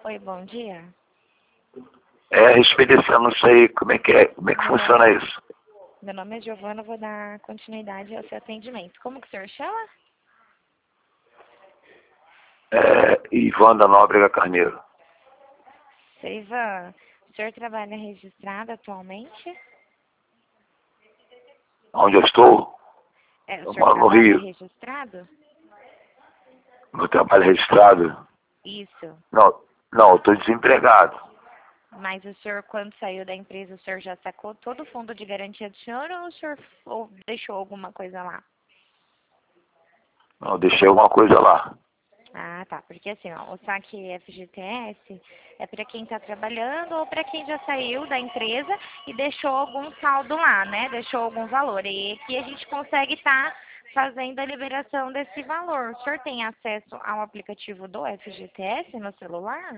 Oi, bom dia. É, a respeito desse anúncio aí, como é que funciona isso? Meu nome é Giovana, vou dar continuidade ao seu atendimento. Como que o senhor chama? Ivan da Nóbrega Carneiro. Seu Ivan, o senhor trabalha registrado atualmente? Onde eu estou? O Eu senhor moro no trabalha Rio. registrado? Meu trabalho é registrado? Isso. Não, eu estou desempregado. Mas o senhor, quando saiu da empresa, o senhor já sacou todo o fundo de garantia do senhor ou o senhor deixou alguma coisa lá? Não, eu deixei alguma coisa lá. Ah, tá. Porque assim, ó, o saque FGTS é para quem está trabalhando ou para quem já saiu da empresa e deixou algum saldo lá, né? Deixou algum valor. E aqui a gente consegue estar fazendo a liberação desse valor. O senhor tem acesso ao aplicativo do FGTS no celular?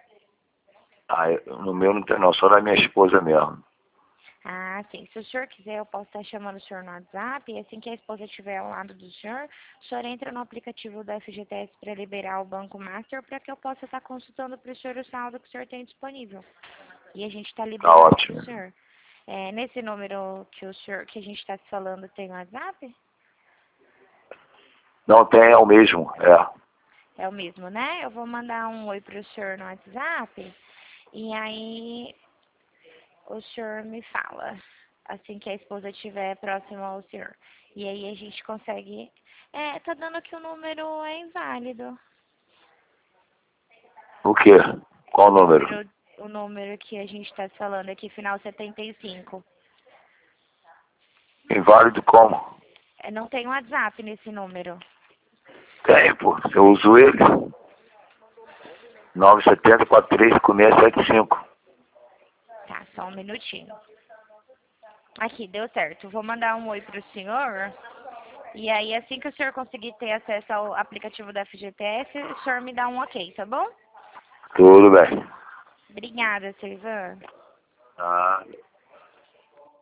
No meu não tem não, só da minha esposa mesmo. Ah, sim. Se o senhor quiser, eu posso estar chamando o senhor no WhatsApp e assim que a esposa estiver ao lado do senhor, o senhor entra no aplicativo da FGTS para liberar o Banco Master para que eu possa estar consultando para o senhor o saldo que o senhor tem disponível. E a gente está Tá liberando para ótimo. o senhor. Nesse número que a gente está se falando, tem WhatsApp? Não tem, é o mesmo, É o mesmo, né? Eu vou mandar um oi para o senhor no WhatsApp e aí o senhor me fala, assim que a esposa estiver próxima ao senhor. E aí a gente consegue. Tá dando que o número é inválido. O quê? Qual o número? O número que a gente está falando aqui, final 75. Inválido como? Não tem WhatsApp nesse número. Tem, pô. Eu uso ele. 970-435675. Tá, só um minutinho. Aqui, deu certo. Vou mandar um oi pro senhor. E aí, assim que o senhor conseguir ter acesso ao aplicativo da FGTS, o senhor me dá um ok, tá bom? Tudo bem. Obrigada, Silvan. Ah.